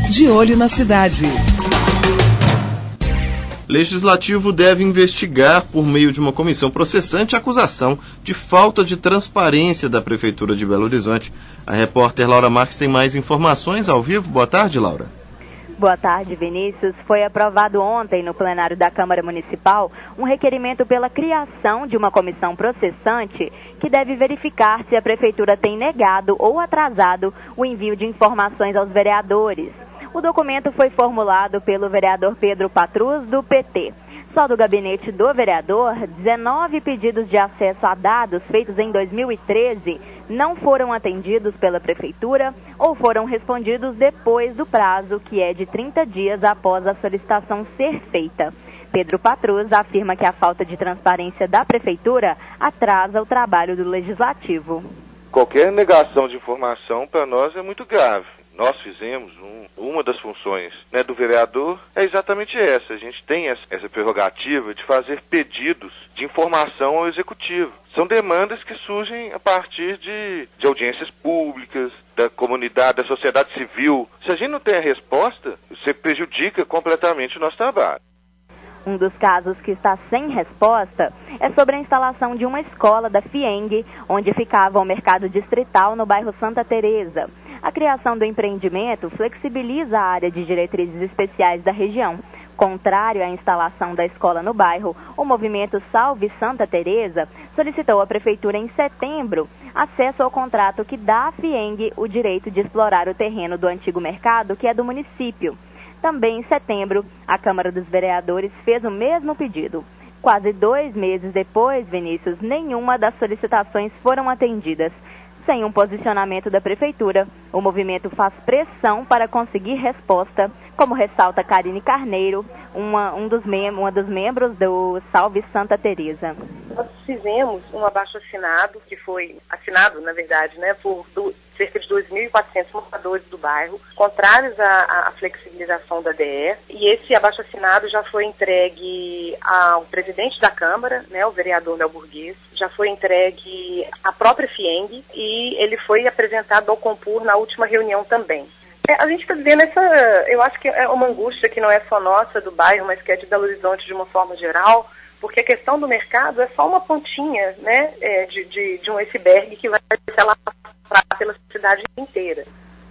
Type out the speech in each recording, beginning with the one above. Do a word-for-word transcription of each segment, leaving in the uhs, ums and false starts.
De Olho na Cidade. Legislativo deve investigar, por meio de uma comissão processante, a acusação de falta de transparência da Prefeitura de Belo Horizonte. A repórter Laura Marques tem mais informações ao vivo. Boa tarde, Laura. Boa tarde, Vinícius. Foi aprovado ontem no plenário da Câmara Municipal um requerimento pela criação de uma comissão processante que deve verificar se a Prefeitura tem negado ou atrasado o envio de informações aos vereadores. O documento foi formulado pelo vereador Pedro Patrus, do P T. Só do gabinete do vereador, dezenove pedidos de acesso a dados feitos em dois mil e treze não foram atendidos pela Prefeitura ou foram respondidos depois do prazo, que é de trinta dias após a solicitação ser feita. Pedro Patrus afirma que a falta de transparência da Prefeitura atrasa o trabalho do Legislativo. Qualquer negação de informação para nós é muito grave. Nós fizemos um, uma das funções, né, do vereador, é exatamente essa. A gente tem essa, essa prerrogativa de fazer pedidos de informação ao executivo. São demandas que surgem a partir de, de audiências públicas, da comunidade, da sociedade civil. Se a gente não tem a resposta, você prejudica completamente o nosso trabalho. Um dos casos que está sem resposta é sobre a instalação de uma escola da FIENG, onde ficava o mercado distrital no bairro Santa Teresa. A criação do empreendimento flexibiliza a área de diretrizes especiais da região. Contrário à instalação da escola no bairro, o movimento Salve Santa Teresa solicitou à Prefeitura em setembro acesso ao contrato que dá à FIENG o direito de explorar o terreno do antigo mercado, que é do município. Também em setembro, a Câmara dos Vereadores fez o mesmo pedido. Quase dois meses depois, Vinícius, nenhuma das solicitações foram atendidas. Sem um posicionamento da Prefeitura, o movimento faz pressão para conseguir resposta, como ressalta Karine Carneiro, uma, um dos mem- uma dos membros do Salve Santa Teresa. Nós fizemos um abaixo-assinado, que foi assinado, na verdade, né, por do, cerca de dois mil e quatrocentos moradores do bairro, contrários à, à flexibilização da D E, e esse abaixo-assinado já foi entregue ao presidente da Câmara, né, o vereador Léo Burguês, já foi entregue à própria FIENG e ele foi apresentado ao Compur na última reunião também. É, a gente está vivendo essa, eu acho que é uma angústia que não é só nossa do bairro, mas que é de Belo Horizonte de uma forma geral, porque a questão do mercado é só uma pontinha, né, é, de, de, de um iceberg que vai se alastrar pela cidade inteira.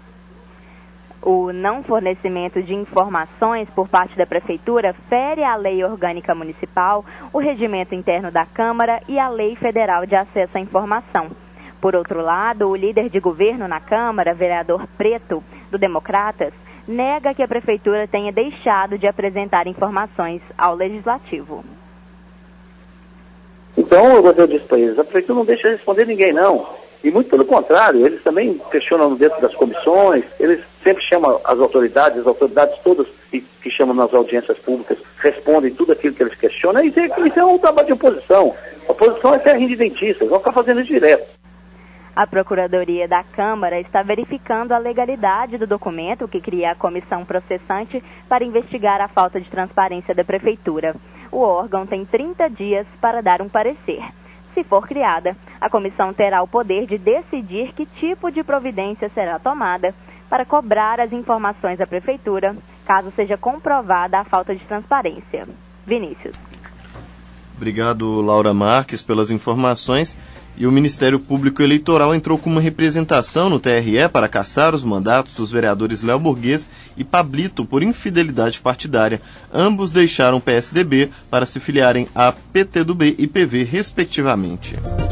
O não fornecimento de informações por parte da Prefeitura fere a Lei Orgânica Municipal, o Regimento Interno da Câmara e a Lei Federal de Acesso à Informação. Por outro lado, o líder de governo na Câmara, vereador Preto, do Democratas, nega que a Prefeitura tenha deixado de apresentar informações ao Legislativo. Então, eu gostaria disso para eles. A Prefeitura não deixa responder ninguém, não. E muito pelo contrário, eles também questionam dentro das comissões, eles sempre chamam as autoridades, as autoridades todas que, que chamam nas audiências públicas, respondem tudo aquilo que eles questionam. Isso é, isso é um trabalho de oposição. A oposição é terra de dentistas, vão ficar fazendo isso direto. A Procuradoria da Câmara está verificando a legalidade do documento que cria a comissão processante para investigar a falta de transparência da Prefeitura. O órgão tem trinta dias para dar um parecer. Se for criada, a comissão terá o poder de decidir que tipo de providência será tomada para cobrar as informações à Prefeitura, caso seja comprovada a falta de transparência. Vinícius. Obrigado, Laura Marques, pelas informações. E o Ministério Público Eleitoral entrou com uma representação no T R E para cassar os mandatos dos vereadores Léo Burguês e Pablito por infidelidade partidária. Ambos deixaram o P S D B para se filiarem a P T do B e P V, respectivamente.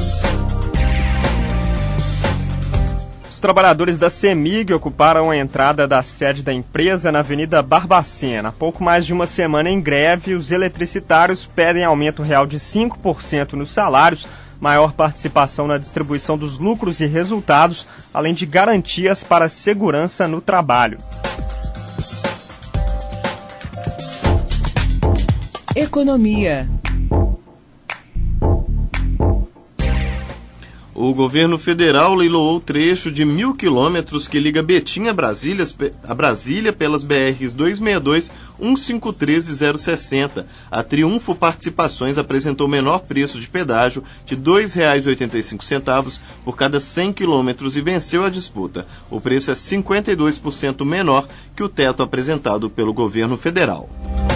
Os trabalhadores da CEMIG ocuparam a entrada da sede da empresa na Avenida Barbacena. Há pouco mais de uma semana em greve, os eletricitários pedem aumento real de cinco por cento nos salários, maior participação na distribuição dos lucros e resultados, além de garantias para segurança no trabalho. Economia. O O governo federal leiloou o trecho de mil quilômetros que liga Betim a Brasília, a Brasília pelas B Rs duzentos e sessenta e dois, cento e cinquenta e três e zero sessenta. A Triunfo Participações apresentou menor preço de pedágio de dois reais e oitenta e cinco centavos por cada cem quilômetros e venceu a disputa. O preço é cinquenta e dois por cento menor que o teto apresentado pelo governo federal.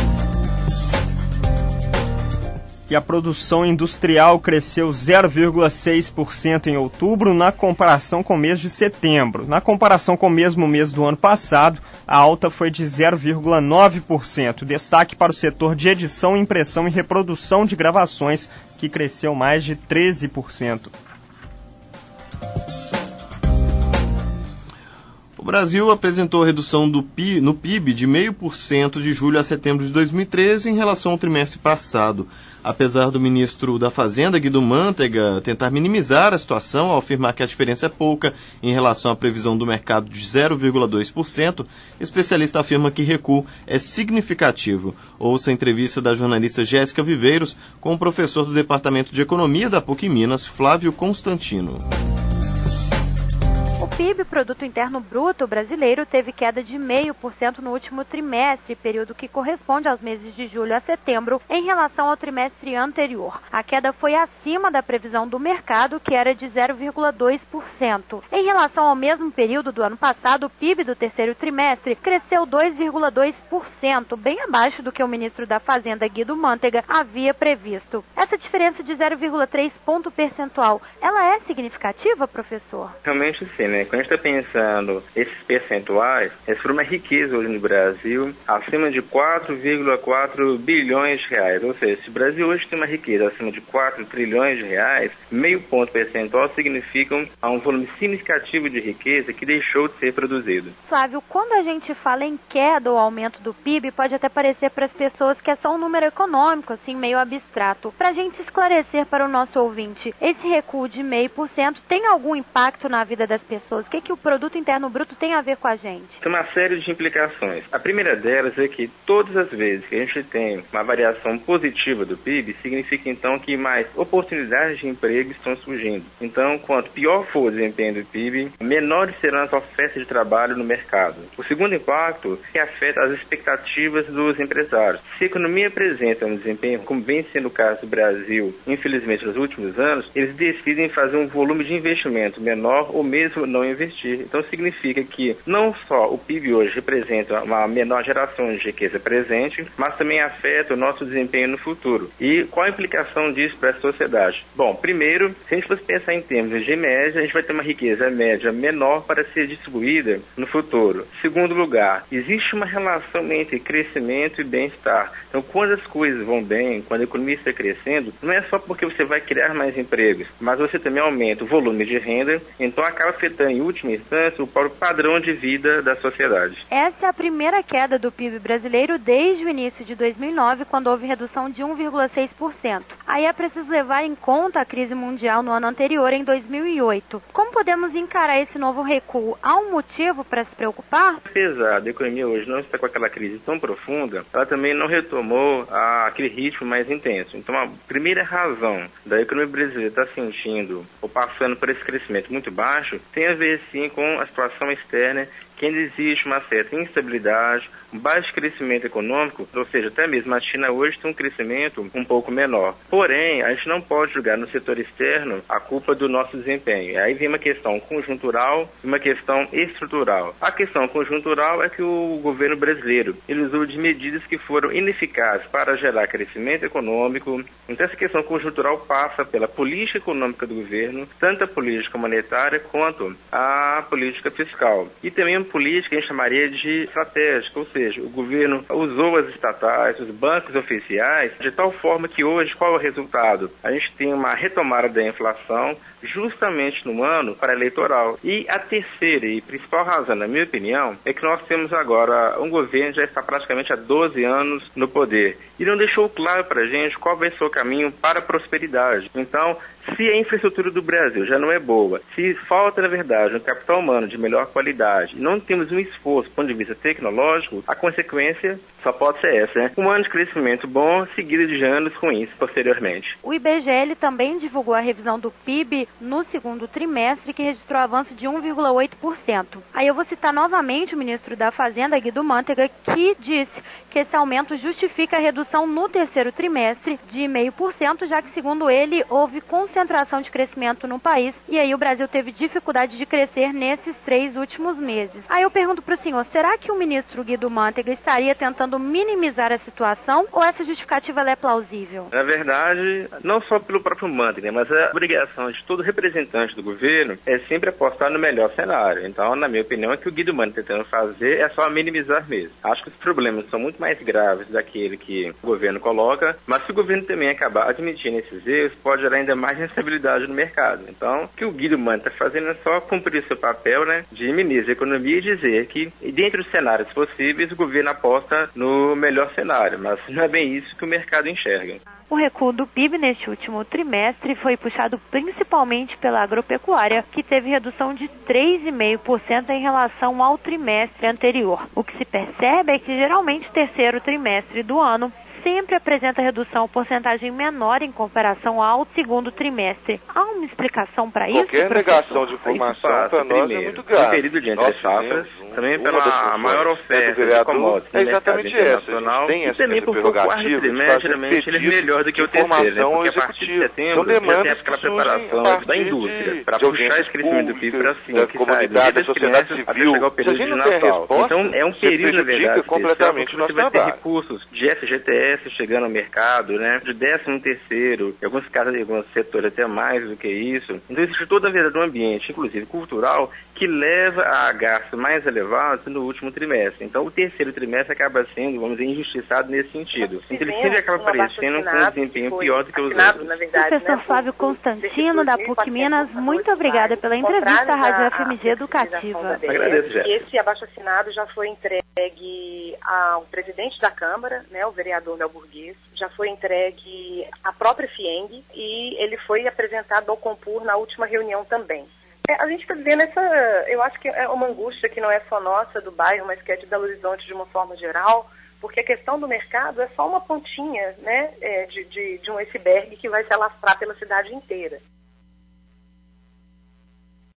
E a produção industrial cresceu zero vírgula seis por cento em outubro na comparação com o mês de setembro. Na comparação com o mesmo mês do ano passado, a alta foi de zero vírgula nove por cento. Destaque para o setor de edição, impressão e reprodução de gravações, que cresceu mais de treze por cento. O Brasil apresentou redução do P I B, no P I B de zero vírgula cinco por cento de julho a setembro de dois mil e treze em relação ao trimestre passado. Apesar do ministro da Fazenda, Guido Mantega, tentar minimizar a situação ao afirmar que a diferença é pouca em relação à previsão do mercado de zero vírgula dois por cento, especialista afirma que recuo é significativo. Ouça a entrevista da jornalista Jéssica Viveiros com o professor do Departamento de Economia da PUC Minas, Flávio Constantino. O P I B, Produto Interno Bruto brasileiro, teve queda de zero vírgula cinco por cento no último trimestre, período que corresponde aos meses de julho a setembro, em relação ao trimestre anterior. A queda foi acima da previsão do mercado, que era de zero vírgula dois por cento. Em relação ao mesmo período do ano passado, o P I B do terceiro trimestre cresceu dois vírgula dois por cento, bem abaixo do que o ministro da Fazenda, Guido Mantega, havia previsto. Essa diferença de zero vírgula três ponto percentual, ela é significativa, professor? Realmente sim, né? Quando a gente está pensando esses percentuais, essa foi uma riqueza hoje no Brasil acima de quatro vírgula quatro bilhões de reais. Ou seja, se o Brasil hoje tem uma riqueza acima de quatro trilhões de reais, meio ponto percentual significa um volume significativo de riqueza que deixou de ser produzido. Flávio, quando a gente fala em queda ou aumento do P I B, pode até parecer para as pessoas que é só um número econômico, assim, meio abstrato. Para a gente esclarecer para o nosso ouvinte, esse recuo de zero vírgula cinco por cento tem algum impacto na vida das pessoas? O que, que o Produto Interno Bruto tem a ver com a gente? Tem uma série de implicações. A primeira delas é que todas as vezes que a gente tem uma variação positiva do P I B, significa então que mais oportunidades de emprego estão surgindo. Então, quanto pior for o desempenho do P I B, menores serão as ofertas de trabalho no mercado. O segundo impacto é que afeta as expectativas dos empresários. Se a economia apresenta um desempenho, como vem sendo o caso do Brasil, infelizmente nos últimos anos, eles decidem fazer um volume de investimento menor ou mesmo não investir. Então significa que não só o P I B hoje representa uma menor geração de riqueza presente, mas também afeta o nosso desempenho no futuro. E qual a implicação disso para a sociedade? Bom, primeiro, se a gente fosse pensar em termos de média, a gente vai ter uma riqueza média menor para ser distribuída no futuro. Segundo lugar, existe uma relação entre crescimento e bem-estar. Então, quando as coisas vão bem, quando a economia está crescendo, não é só porque você vai criar mais empregos, mas você também aumenta o volume de renda, então acaba afetando, em última instância, o próprio padrão de vida da sociedade. Essa é a primeira queda do P I B brasileiro desde o início de dois mil e nove, quando houve redução de um vírgula seis por cento. Aí é preciso levar em conta a crise mundial no ano anterior, em dois mil e oito. Como podemos encarar esse novo recuo? Há um motivo para se preocupar? Apesar da economia hoje não estar com aquela crise tão profunda, ela também não retomou a, aquele ritmo mais intenso. Então, a primeira razão da economia brasileira estar sentindo ou passando por esse crescimento muito baixo tem a ver, sim, com a situação externa, que ainda existe uma certa instabilidade, um baixo crescimento econômico, ou seja, até mesmo a China hoje tem um crescimento um pouco menor. Porém, a gente não pode julgar no setor externo a culpa do nosso desempenho. Aí vem uma questão conjuntural e uma questão estrutural. A questão conjuntural é que o governo brasileiro ele usou de medidas que foram ineficazes para gerar crescimento econômico. Então, essa questão conjuntural passa pela política econômica do governo, tanto a política monetária quanto a política fiscal. E também uma política que a gente chamaria de estratégica, ou seja, o governo usou as estatais, os bancos oficiais, de tal forma que hoje, qual é o resultado? A gente tem uma retomada da inflação justamente no ano pré-eleitoral. E a terceira e principal razão, na minha opinião, é que nós temos agora um governo que já está praticamente há doze anos no poder e não deixou claro para a gente qual vai ser o caminho para a prosperidade. Então, se a infraestrutura do Brasil já não é boa, se falta, na verdade, um capital humano de melhor qualidade e não temos um esforço do ponto de vista tecnológico, a consequência só pode ser essa, né? Um ano de crescimento bom, seguido de anos ruins posteriormente. O I B G E também divulgou a revisão do P I B no segundo trimestre, que registrou avanço de um vírgula oito por cento. Aí eu vou citar novamente o ministro da Fazenda, Guido Mantega, que disse que esse aumento justifica a redução no terceiro trimestre de zero vírgula cinco por cento, já que, segundo ele, houve concentração de crescimento no país e aí o Brasil teve dificuldade de crescer nesses três últimos meses. Aí eu pergunto para o senhor, será que o ministro Guido Mantega estaria tentando minimizar a situação ou essa justificativa é plausível? Na verdade, não só pelo próprio Mantega, mas a obrigação de todo representante do governo é sempre apostar no melhor cenário. Então, na minha opinião, o que o Guido Mantega está tentando fazer é só minimizar mesmo. Acho que os problemas são muito mais graves daquele que o governo coloca, mas se o governo também acabar admitindo esses erros, pode gerar ainda mais instabilidade no mercado. Então, o que o Guido Mantega está fazendo é só cumprir seu papel, né, de ministro da Economia e dizer que, dentre os cenários possíveis, o governo aposta no melhor cenário, mas não é bem isso que o mercado enxerga. O recuo do P I B neste último trimestre foi puxado principalmente pela agropecuária, que teve redução de três vírgula cinco por cento em relação ao trimestre anterior. O que se percebe é que geralmente o terceiro trimestre do ano sempre apresenta redução porcentagem menor em comparação ao segundo trimestre. Há uma explicação para isso, Qualquer negação de informação para nós é muito grave. No período de entre safras, também pela maior oferta de commodities é exatamente essa. A gente tem essa prerrogativa de fazer melhor do que o terceiro, né? Porque a partir de setembro já tem aquela preparação da indústria para puxar esse crescimento do P I B para cima, que sai da sociedade civil, chegar ao período de Natal. Então é um período, na verdade, completamente você vai ter recursos de F G T S chegando ao mercado, né, de décimo terceiro, em alguns casos, em alguns setores até mais do que isso. Então existe toda a verdade do ambiente, inclusive cultural, que leva a gastos mais elevados no último trimestre. Então o terceiro trimestre acaba sendo, vamos dizer, injustiçado nesse sentido. Então ele sempre acaba aparecendo com um desempenho pior do que os outros. Professor né, Flávio Constantino, da P U C Minas, muito obrigada pela entrevista à Rádio F M G Educativa. Agradeço, Jéssica. Esse abaixo-assinado já foi entregue ao presidente da Câmara, né, o vereador Léo Burguês, já foi entregue à própria FIENG e ele foi apresentado ao Compur na última reunião também. É, a gente está vivendo essa, eu acho que é uma angústia que não é só nossa do bairro, mas que é de Belo Horizonte de uma forma geral, porque a questão do mercado é só uma pontinha, né, é, de, de, de um iceberg que vai se alastrar pela cidade inteira.